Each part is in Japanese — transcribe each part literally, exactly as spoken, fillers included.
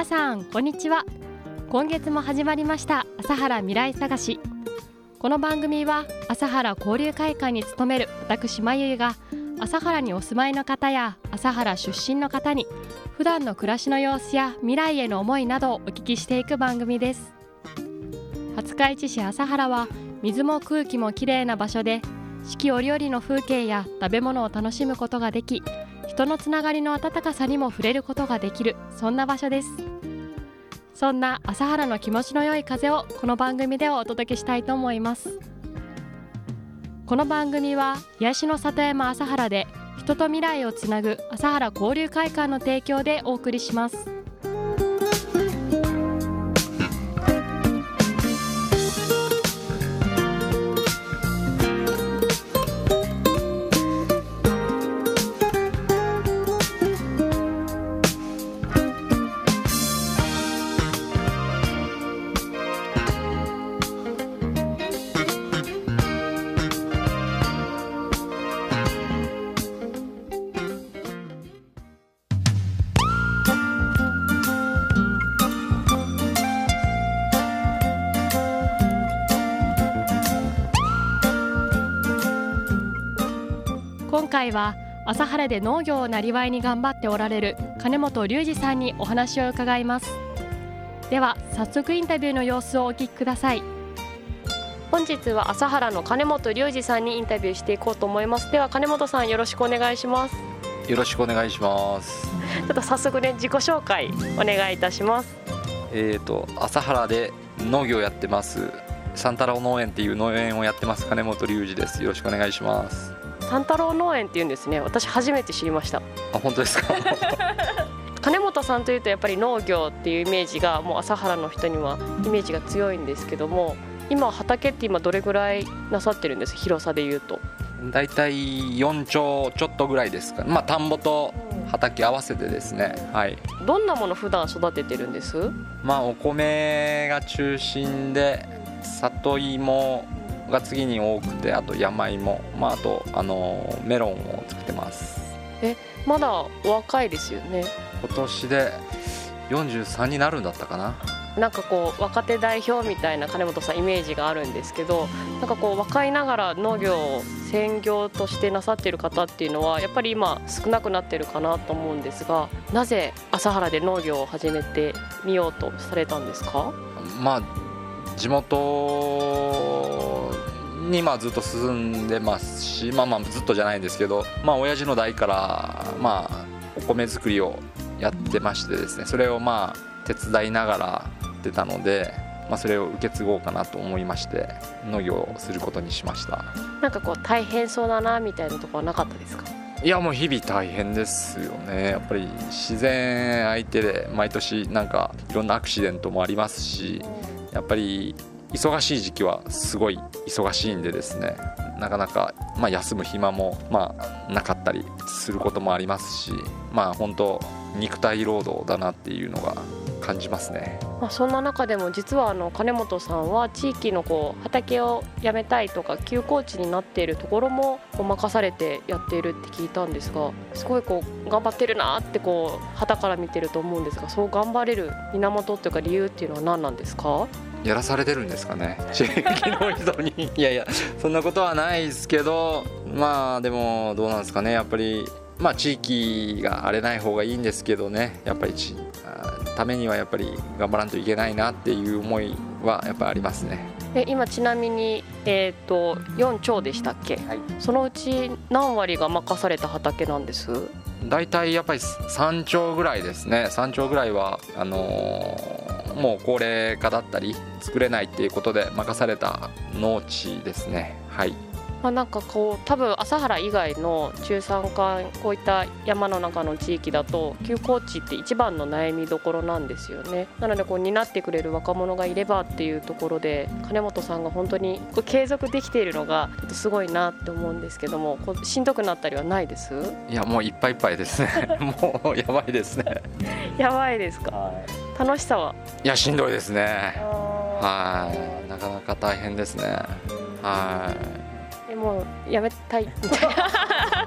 皆さんこんにちは。今月も始まりました朝原未来探し。この番組は朝原交流会館に勤める私まゆゆが朝原にお住まいの方や朝原出身の方に普段の暮らしの様子や未来への思いなどをお聞きしていく番組です。廿日市市朝原は水も空気もきれいな場所で、四季折々の風景や食べ物を楽しむことができ、人のつながりの温かさにも触れることができる、そんな場所です。そんな朝原の気持ちの良い風をこの番組でお届けしたいと思います。この番組は癒しの里山朝原で人と未来をつなぐ朝原交流会館の提供でお送りします。今回は朝原で農業をなりわいに頑張っておられる金本隆二さんにお話を伺います。では早速インタビューの様子をお聞きください。本日は朝原の金本隆二さんにインタビューしていこうと思います。では金本さん、よろしくお願いします。 よろしくお願いします。 ちょっと早速ね、自己紹介お願いいたします。 えーと朝原で農業をやってます三太郎農園っていう農園をやってます金本隆二です。よろしくお願いします。 三太郎農園っていうんですね。私初めて知りました。 あ、本当ですか。 金本さんというとやっぱり農業っていうイメージがもう朝原の人にはイメージが強いんですけども、今畑って今どれぐらいなさってるんです？広さでいうとだいたいよん丁ちょっとぐらいですか。まあ田んぼと畑合わせてですね。はい。 どんなもの普段育ててるんです？ まあお米が中心で、里芋が次に多くて、あと山芋、まあ、あとあのメロンを作ってます。 え、まだお若いですよね。 今年でよんじゅうさんになるんだったかな。 なんかこう若手代表みたいな金本さんイメージがあるんですけど、なんかこう若いながら農業を専業としてなさっている方っていうのはやっぱり今少なくなってるかなと思うんですが、なぜ朝原で農業を始めてみようとされたんですか？ まあ地元にまあずっと住んでますし、まあまあずっとじゃないんですけど、まあ親父の代からまあお米作りをやってましてですね、それをまあ手伝いながらやってたので、まあそれを受け継ごうかなと思いまして農業をすることにしました。 なんかこう大変そうだなみたいなところはなかったですか？ いやもう日々大変ですよね。やっぱり自然相手で毎年なんかいろんなアクシデントもありますし、やっぱり忙しい時期はすごい忙しいんでですね、なかなかまあ休む暇もまあなかったりすることもありますし、まあ本当肉体労働だなっていうのが感じますね。 まあ、そんな中でも実はあの金本さんは地域のこう畑をやめたいとか休耕地になっているところも任されてやっているって聞いたんですが、すごいこう頑張ってるなってこう傍から見てると思うんですが、そう頑張れる源というか理由っていうのは何なんですか？ やらされてるんですかね、地域の人に。いやいやそんなことはないですけど、まあでもどうなんですかね。やっぱりまあ地域が荒れない方がいいんですけどね、やっぱりちためにはやっぱり頑張らんといけないなっていう思いはやっぱりありますね。 え今ちなみに、えー、とよん丁でしたっけ？はい、そのうち何割が任された畑なんです？ だいたいやっぱりさん丁ぐらいですね。さん丁ぐらいはあのー、もう高齢化だったり作れないっていうことで任された農地ですね。はい。 まあ、なんかこう多分朝原以外の中山間こういった山の中の地域だと休耕地って一番の悩みどころなんですよね。なのでこう担ってくれる若者がいればっていうところで、金本さんが本当にこう継続できているのがちょっとすごいなって思うんですけども、こうしんどくなったりはないです？ いやもういっぱいいっぱいですね。もうやばいですね。 やばいですか？はい、楽しさは？ いやしんどいですね。はい、なかなか大変ですね。はい。 もうやめたいみたいな。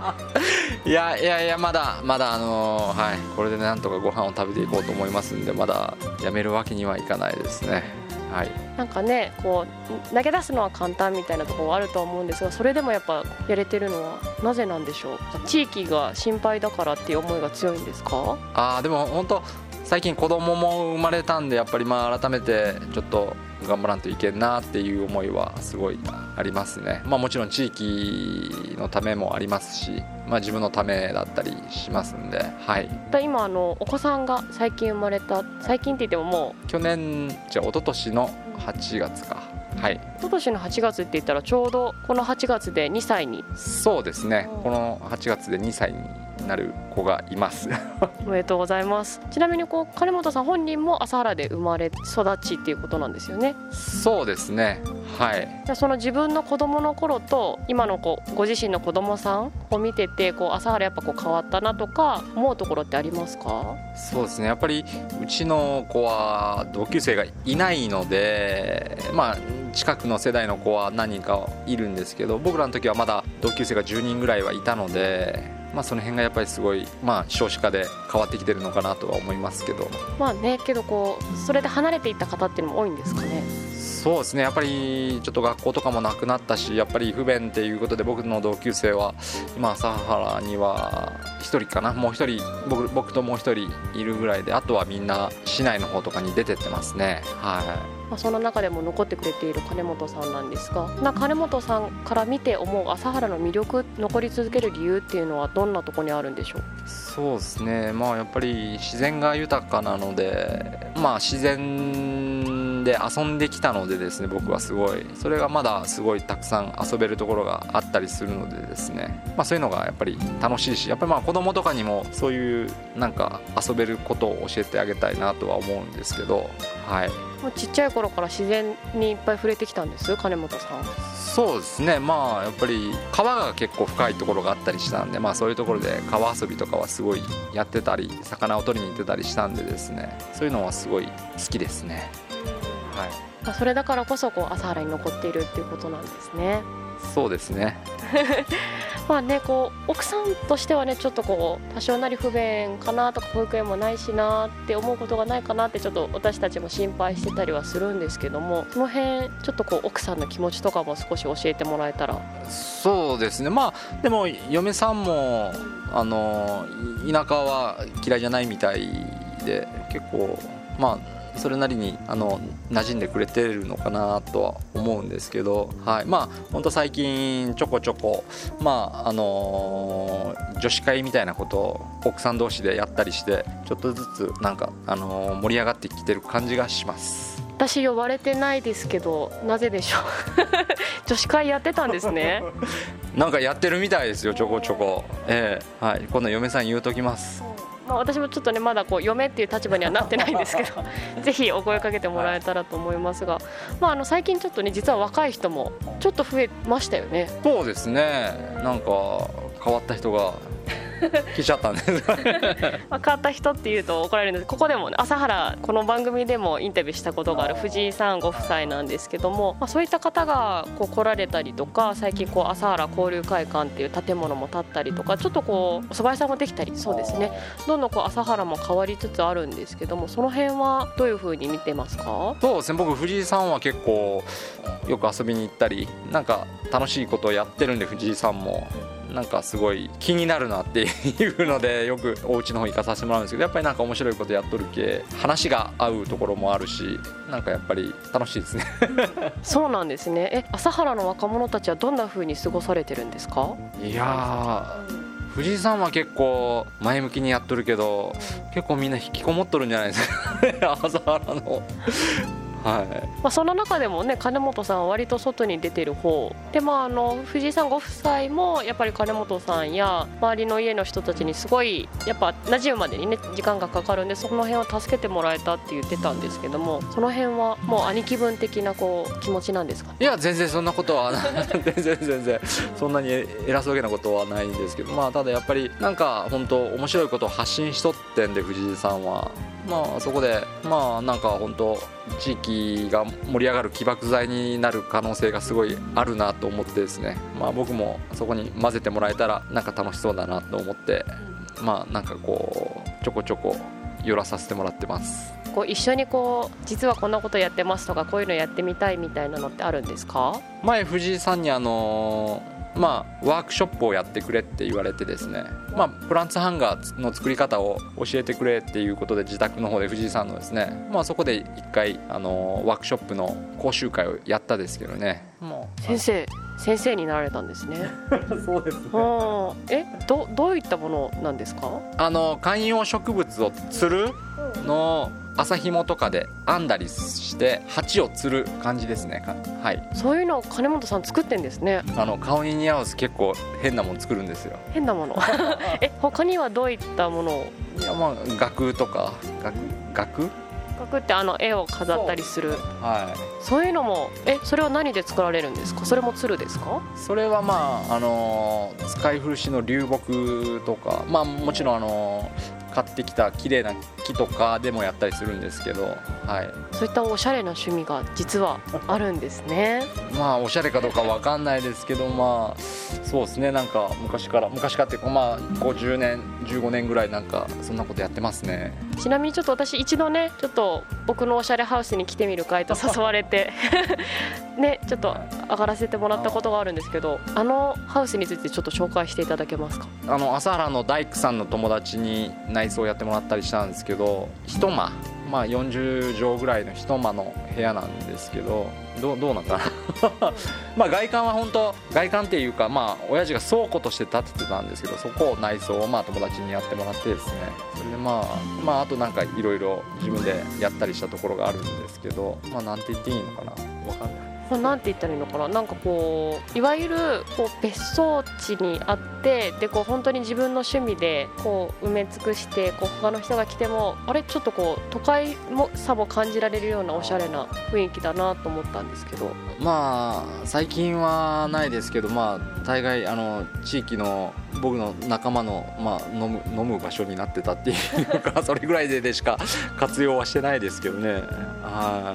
いやいやいやまだまだあのー、はいこれでなんとかご飯を食べていこうと思いますんで、まだやめるわけにはいかないですね。はい、 なんかねこう投げ出すのは簡単みたいなところはあるとは思うんですが、それでもやっぱやれてるのはなぜなんでしょう。地域が心配だからっていう思いが強いんですか？ あーでも本当最近子供も生まれたんで、やっぱりまあ改めてちょっと頑張らんといけんなっていう思いはすごいありますね。まあもちろん地域のためもありますし、まあ自分のためだったりしますんで、はい。 今あのお子さんが最近生まれた、最近って言ってももう去年じゃあ一昨年のはちがつか、はい。 一昨年のはちがつって言ったらちょうどこのはちがつでにさいに。 そうですね、このはちがつでにさいになる子がいますおめでとうございます。ちなみにこう金本さん本人も朝原で生まれ育ちっていうことなんですよね。 そうですね、はい。 じゃあその自分の子供の頃と今のこうご自身の子供さんを見てて、こう朝原やっぱこう変わったなとか思うところってありますか？ そうですね、やっぱりうちの子は同級生がいないので、まあ近くの世代の子は何人かいるんですけど、僕らの時はまだ同級生がじゅうにんぐらいはいたので、まあその辺がやっぱりすごい、まあ少子化で変わってきてるのかなとは思いますけど。 まあね、けどこうそれで離れていった方っていうのも多いんですかね。 そうですね、やっぱりちょっと学校とかもなくなったし、やっぱり不便っていうことで、僕の同級生は今朝原にはひとりかな、もうひとり 僕, 僕ともうひとりいるぐらいで、あとはみんな市内の方とかに出てってますね。はい。 まあ、その中でも残ってくれている金本さんなんですが、な金本さんから見て思う朝原の魅力、残り続ける理由っていうのはどんなところにあるんでしょう？ そうですね、まあやっぱり自然が豊かなので、まあ自然で遊んできたのでですね、僕はすごいそれがまだすごいたくさん遊べるところがあったりするのでですね、まあそういうのがやっぱり楽しいし、やっぱりまあ子供とかにもそういうなんか遊べることを教えてあげたいなとは思うんですけど、はい。 もうちっちゃい頃から自然にいっぱい触れてきたんです金本さん？ そうですね、まあやっぱり川が結構深いところがあったりしたんで、まあそういうところで川遊びとかはすごいやってたり、魚を取りに行ってたりしたんでですね、そういうのはすごい好きですね。はい。 まあ、それだからこそこう朝原に残っているっていうことなんですね。 そうですねまあね、こう奥さんとしてはね、ちょっとこう多少なり不便かなとか、保育園もないしなって思うことがないかなってちょっと私たちも心配してたりはするんですけども、その辺ちょっとこう奥さんの気持ちとかも少し教えてもらえたら。 そうですね、まあでも嫁さんもあの田舎は嫌いじゃないみたいで、結構まあそれなりにあの馴染んでくれてるのかなとは思うんですけど、はい、まあ本当最近ちょこちょこ、まああのー、女子会みたいなことを奥さん同士でやったりして、ちょっとずつなんか、あのー、盛り上がってきてる感じがします。 私呼ばれてないですけど、なぜでしょう女子会やってたんですねなんかやってるみたいですよ、ちょこちょこ、えーはい、今度嫁さん言うときます。 まあ、私もちょっとねまだこう嫁っていう立場にはなってないんですけどぜひお声かけてもらえたらと思いますが、まあ、あの最近ちょっとね実は若い人もちょっと増えましたよね。 そうですね、なんか変わった人が来ちゃったんですかねまあ変わった人っていうと怒られるんです。ここでも、ね、朝原この番組でもインタビューしたことがある藤井さんご夫妻なんですけども、まあ、そういった方がこう来られたりとか、最近こう朝原交流会館っていう建物も建ったりとか、ちょっとこうお蕎麦屋さんもできたり、そうですね、どんどんこう朝原も変わりつつあるんですけども、その辺はどういう風に見てますか？ そうですね、僕藤井さんは結構よく遊びに行ったり、なんか楽しいことをやってるんで、藤井さんもなんかすごい気になるなっていうのでよくお家の方行かさせてもらうんですけど、やっぱりなんか面白いことやっとるけ、話が合うところもあるし、なんかやっぱり楽しいですねそうなんですね。え、朝原の若者たちはどんな風に過ごされてるんですか？ いやー、藤井さんは結構前向きにやっとるけど、結構みんな引きこもっとるんじゃないですか朝原のはい、 まあ、その中でもね金本さんは割と外に出てる方で、まあ、あの藤井さんご夫妻もやっぱり金本さんや周りの家の人たちにすごいやっぱ馴染むまでにね時間がかかるんで、その辺を助けてもらえたって言ってたんですけども、その辺はもう兄貴分的なこう気持ちなんですか？ いや全然そんなことは全然全然そんなに偉そうげなことはないんですけど、まあただやっぱりなんか本当面白いことを発信しとってんで、藤井さんはまあそこでまあなんか本当地域域が盛り上がる起爆剤になる可能性がすごいあるなと思ってですね、まあ、僕もそこに混ぜてもらえたらなんか楽しそうだなと思って、まあなんかこうちょこちょこ寄らさせてもらってます。 こう一緒にこう実はこんなことやってますとかこういうのやってみたいみたいなのってあるんですか？ 前藤井さんにあのまあワークショップをやってくれって言われてですね、まあプランツハンガーの作り方を教えてくれっていうことで自宅の方で藤井さんのですね、まあそこで一回あのワークショップの講習会をやったですけどね。もう先生先生になられたんですね。 そうですね。 え ど, どういったものなんですか？ あの観葉植物をつるの麻紐とかで編んだりして鉢をつる感じですね。はい。 そういうのを金本さん作ってんですね。 あの顔に似合わず結構変なもの作るんですよ。 変なものえ他にはどういったものを？ いやまあ額とか額額額ってあの絵を飾ったりする。 はい。 そういうのもえそれは何で作られるんですか？それもつるですか？ それはまああの使い古しの流木とか、まあもちろんあの買ってきた綺麗な木とかでもやったりするんですけど、はい、 そういったおしゃれな趣味が実はあるんですね。 まあおしゃれかどうかわかんないですけど、まあそうですね、なんか昔から昔からっていうかまあごじゅうねんじゅうごねんぐらいなんかそんなことやってますね。 ちなみにちょっと私一度ねちょっと僕のおしゃれハウスに来てみる会と誘われてねちょっと上がらせてもらったことがあるんですけど、あのハウスについてちょっと紹介していただけますか？ あの朝原の大工さんの友達に内装をやってもらったりしたんですけど、一間まあよんじゅうじょうぐらいの一間の部屋なんですけど、どうどうなんかなまあ外観は本当外観っていうかまあ親父が倉庫として建ててたんですけど、そこを内装をまあ友達にやってもらってですね、それでまあまああとなんかいろいろ自分でやったりしたところがあるんですけど、まあなんて言っていいのかな、わかんない。 まあ、なんて言ったらいいのかな、なんかこういわゆるこう別荘地にあってでこう本当に自分の趣味でこう埋め尽くしてこう他の人が来てもあれちょっとこう都会もさも感じられるようなおしゃれな雰囲気だなと思ったんですけど。 まあ最近はないですけど、まあ大概あの地域の僕の仲間の、まあ、飲む、飲む場所になってたっていうかそれぐらいででしか活用はしてないですけどね。はい、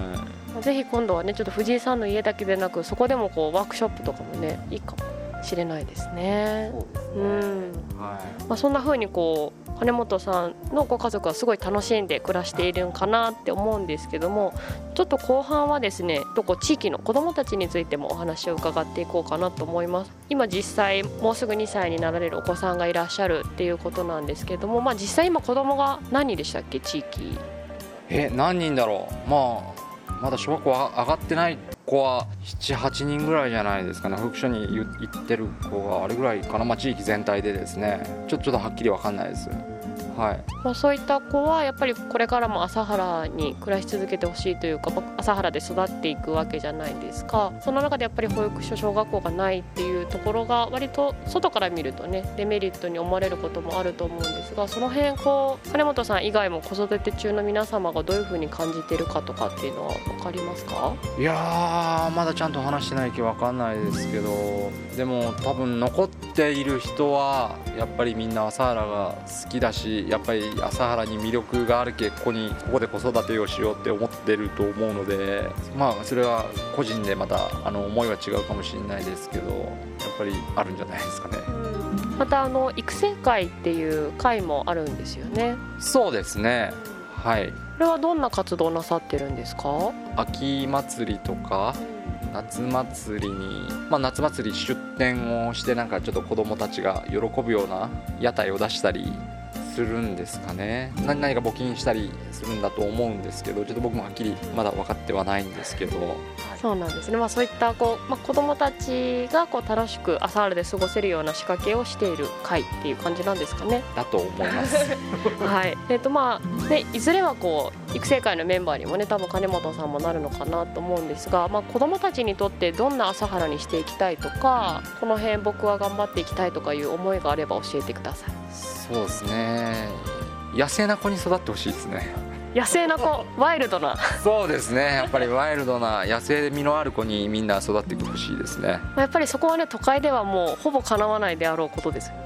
ぜひ今度はねちょっと藤井さんの家だけでなくそこでもこうワークショップとかもねいいかもしれないですね。 そうですね。 うん、 はいまあ、そんな風にこう金本さんのご家族はすごい楽しんで暮らしているんかなって思うんですけども、ちょっと後半はですねどこ地域の子どもたちについてもお話を伺っていこうかなと思います。今実際もうすぐにさいになられるお子さんがいらっしゃるっていうことなんですけども、まあ、実際今子どもが何人でしたっけ地域？ え何人だろう。まあまだ小学校上がってない子はななはちにんぐらいじゃないですかね。保育所に行ってる子があれぐらいかな、まあ、地域全体でですね、ちょっとちょっとはっきり分かんないです。はいまあ、そういった子はやっぱりこれからも朝原に暮らし続けてほしいというか、朝原で育っていくわけじゃないですか。その中でやっぱり保育所小学校がないっていうところが割と外から見るとねデメリットに思われることもあると思うんですが、その辺こう金本さん以外も子育て中の皆様がどういうふうに感じているかとかっていうのは分かりますか？ いやーまだちゃんと話してないけど分かんないですけど、でも多分残っている人はやっぱりみんな朝原が好きだし、やっぱり朝原に魅力があるけここにここで子育てをしようって思ってると思うので、まあそれは個人でまたあの思いは違うかもしれないですけど、やっぱりあるんじゃないですかね。 またあの育成会っていう会もあるんですよね。 そうですね。はい。 これはどんな活動なさってるんですか？ 秋祭りとか夏祭りに、まあ、夏祭り出店をしてなんかちょっと子どもたちが喜ぶような屋台を出したりするんですかね。何か募金したりするんだと思うんですけど、ちょっと僕もはっきりまだ分かってはないんですけど。 そうなんですね。まあ、そういったこう、まあ、子どもたちがこう楽しく朝原で過ごせるような仕掛けをしている会っていう感じなんですかね。 だと思いますはい。えっとまあね、いずれはこう育成会のメンバーにもね多分金本さんもなるのかなと思うんですが、まあ、子どもたちにとってどんな朝原にしていきたいとか、この辺僕は頑張っていきたいとかいう思いがあれば教えてください。 そうですね、野生な子に育ってほしいですね。 野生な子、ワイルドな。 そうですね、やっぱりワイルドな野生で身のある子にみんな育ってほしいですね。 やっぱりそこはね都会ではもうほぼ叶わないであろうことですよね。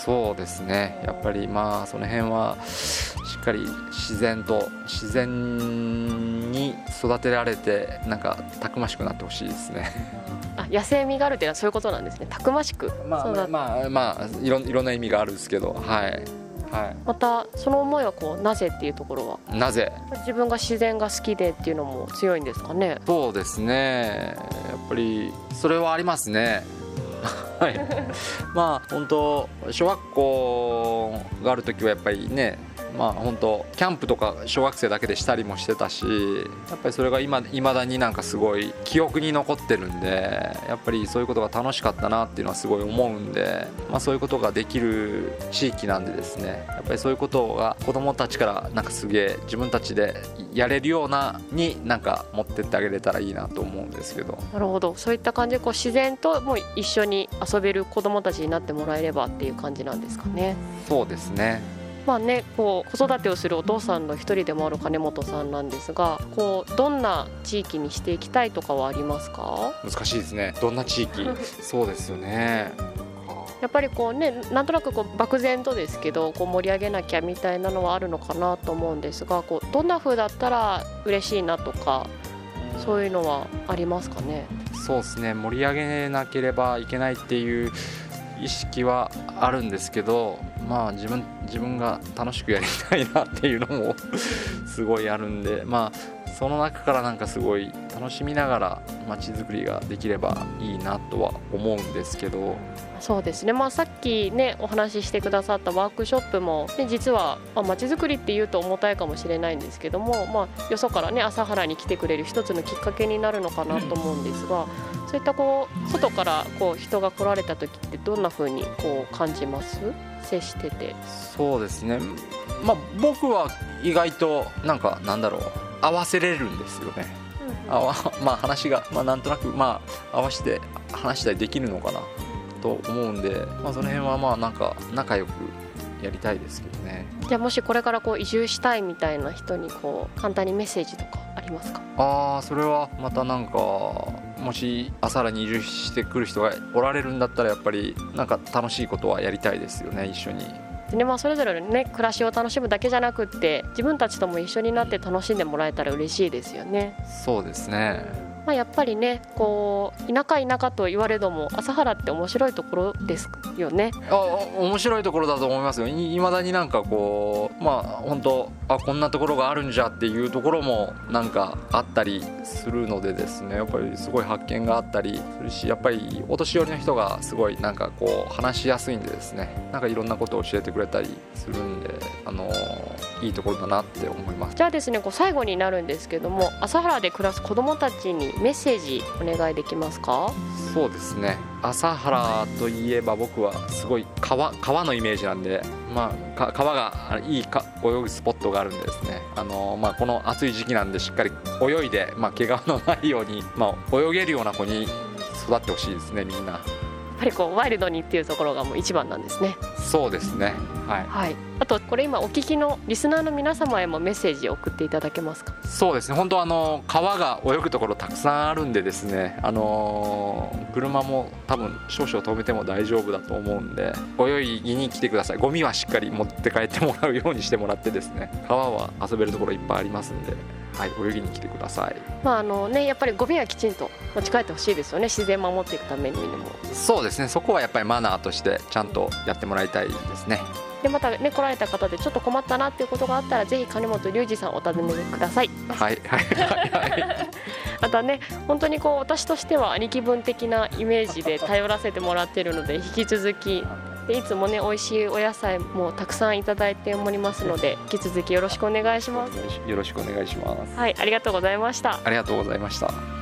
そうですね、やっぱりまあその辺はしっかり自然と自然に育てられてなんかたくましくなってほしいですね。 あ、野生味があるっていうのはそういうことなんですね。たくましく、 まあまあまあいろいろな意味があるんですけど、はいはい、 またその思いはこうなぜっていうところは、 なぜ自分が自然が好きでっていうのも強いんですかね。 そうですね、やっぱりそれはありますね。はい、まあ本当小学校がある時はやっぱりね、まあ本当キャンプとか小学生だけでしたりもしてたし、やっぱりそれが今未だになんかすごい記憶に残ってるんで、やっぱりそういうことが楽しかったなっていうのはすごい思うんで、まあそういうことができる地域なんでですね、やっぱりそういうことが子どもたちからなんかすげえ自分たちでやれるようなになんか持ってってあげれたらいいなと思うんですけど。 なるほど、そういった感じでこう自然ともう一緒に遊べる子どもたちになってもらえればっていう感じなんですかね。 そうですね。 まあね、こう子育てをするお父さんの一人でもある金本さんなんですが、こうどんな地域にしていきたいとかはありますか？ 難しいですね。どんな地域そうですよね。 やっぱりこうね、なんとなくこう漠然とですけどこう盛り上げなきゃみたいなのはあるのかなと思うんですが、こうどんな風だったら嬉しいなとかそういうのはありますかね？ そうですね、盛り上げなければいけないっていう意識はあるんですけど、まあ自分自分が楽しくやりたいなっていうのもすごいあるんで、まあその中からなんかすごい楽しみながら街づくりができればいいなとは思うんですけど。 そうですね、まあ、さっきねお話ししてくださったワークショップも、ね、実は街づくりっていうと重たいかもしれないんですけども、まあ、よそからね朝原に来てくれる一つのきっかけになるのかなと思うんですが、そういったこう外からこう人が来られた時ってどんな風にこう感じます？接してて。 そうですね、まあ僕は意外となんかなんだろう合わせれるんですよね。あわまあ話が、まあ、なんとなくまあ合わせて話したりできるのかなと思うんで、まあ、その辺はまあなんか仲良くやりたいですけどね。 じゃあもしこれからこう移住したいみたいな人にこう簡単にメッセージとかありますか？ ああ、それはまたなんかもし朝原に移住してくる人がおられるんだったらやっぱりなんか楽しいことはやりたいですよね、一緒に。 でね、まあ、それぞれの、ね、暮らしを楽しむだけじゃなくって自分たちとも一緒になって楽しんでもらえたら嬉しいですよね。 そうですね。 まあ、やっぱりねこう田舎田舎と言われども朝原って面白いところですよね。 あ面白いところだと思いますよ。いまだになんかこうまあ本当あこんなところがあるんじゃっていうところもなんかあったりするのでですね、やっぱりすごい発見があったりするし、やっぱりお年寄りの人がすごいなんかこう話しやすいんでですね、なんかいろんなことを教えてくれたりするんで、あのいいところだなって思います。 じゃあですね、こう最後になるんですけども、朝原で暮らす子どもたちにメッセージお願いできますか？ そうですね、朝原といえば僕はすごい川川のイメージなんで、まあ、川がいいか泳ぐスポットがあるんでですね、あの、まあ、この暑い時期なんでしっかり泳いで、まあ、怪我のないように、まあ、泳げるような子に育ってほしいですね、みんな。 やっぱりこうワイルドにっていうところがもう一番なんですね。 そうですね、はい、 はい、あとこれ今お聞きのリスナーの皆様へもメッセージを送っていただけますか？ そうですね、本当あの川が泳ぐところたくさんあるんでですね、あのー、車も多分少々止めても大丈夫だと思うんで泳ぎに来てください。ゴミはしっかり持って帰ってもらうようにしてもらってですね、川は遊べるところいっぱいありますんで、はい、泳ぎに来てください。 まああのね、やっぱりゴミはきちんと持ち帰ってほしいですよね、自然守っていくためにも。 そうですね、そこはやっぱりマナーとしてちゃんとやってもらいたいですね。 でまたね来られた方でちょっと困ったなっていうことがあったらぜひ金本隆二さんお尋ねください。 はいはいはいはいまたね本当にこう私としては兄貴分的なイメージで頼らせてもらっているので引き続きでいつもね美味しいお野菜もたくさんいただいておりますので引き続きよろしくお願いします。 よろしくお願いします。 はい、ありがとうございました。 ありがとうございました。